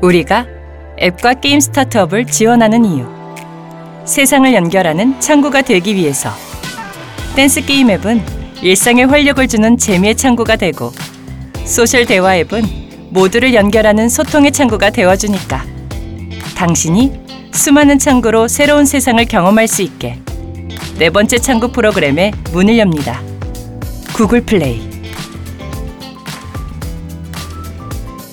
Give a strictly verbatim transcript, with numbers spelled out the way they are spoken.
우리가 앱과 게임 스타트업을 지원하는 이유. 세상을 연결하는 창구가 되기 위해서. 댄스 게임 앱은 일상에 활력을 주는 재미의 창구가 되고, 소셜 대화 앱은 모두를 연결하는 소통의 창구가 되어주니까. 당신이 수많은 창구로 새로운 세상을 경험할 수 있게 네 번째 창구 프로그램에 문을 엽니다. 구글 플레이.